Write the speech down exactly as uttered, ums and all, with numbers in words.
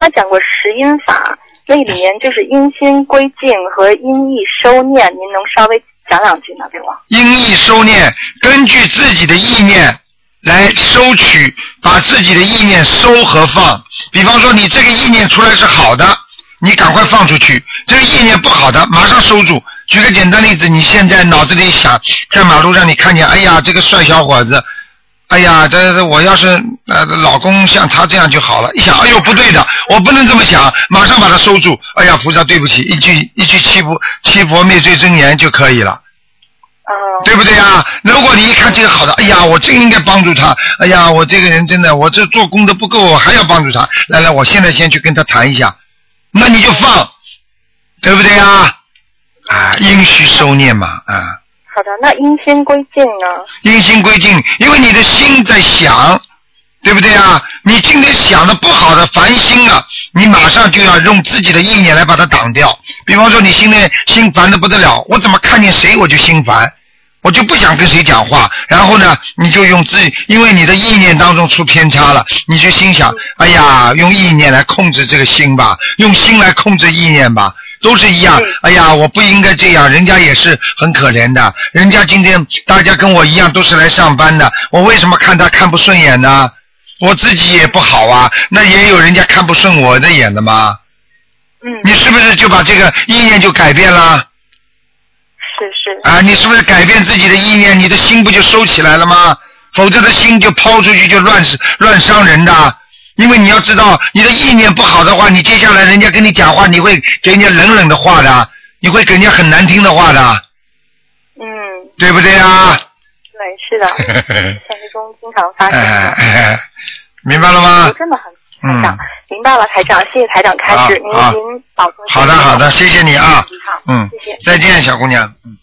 他讲过十音法，那里面就是因心归静和因意收念，您能稍微讲两句呢？给我。 因意收念，根据自己的意念来收取，把自己的意念收和放。比方说，你这个意念出来是好的，你赶快放出去；这个意念不好的，马上收住。举个简单例子，你现在脑子里想，在马路上你看见，哎呀，这个帅小伙子。哎呀，这这我要是呃老公像他这样就好了。一想，哎呦不对的，我不能这么想，马上把他收住。哎呀，菩萨对不起，一句一句七佛七佛灭罪真言就可以了。 哦。 对不对啊？如果你一看这个好的，哎呀，我真应该帮助他。哎呀，我这个人真的，我这做功德不够，我还要帮助他。来来，我现在先去跟他谈一下，那你就放，对不对啊？啊，应须收念嘛，啊。 好的，那因心归静呢？ 因心归静，因为你的心在想，对不对啊？你今天想的不好的烦心啊，你马上就要用自己的意念来把它挡掉。比方说你心里心烦的不得了，我怎么看见谁我就心烦，我就不想跟谁讲话。然后呢，你就用自己，因为你的意念当中出偏差了，你就心想，哎呀，用意念来控制这个心吧，用心来控制意念吧。都是一样，哎呀，我不应该这样，人家也是很可怜的，人家今天大家跟我一样都是来上班的，我为什么看他看不顺眼呢？我自己也不好啊，那也有人家看不顺我的眼的吗？ 嗯。 你是不是就把这个意念就改变了？ 是是。 啊，你是不是改变自己的意念，你的心不就收起来了吗？否则的心就抛出去就乱乱伤人的。因为你要知道，你的意念不好的话，你接下来人家跟你讲话，你会给人家冷冷的话的，你会给人家很难听的话的。 嗯。 对不对啊？ 对，是的，现实中经常发生的。 哎哎，明白了吗？ 真的很台长，明白了，台长，谢谢台长开示，您您保重。 好的好的，谢谢你啊。 好， 嗯， 谢谢。 再见，小姑娘。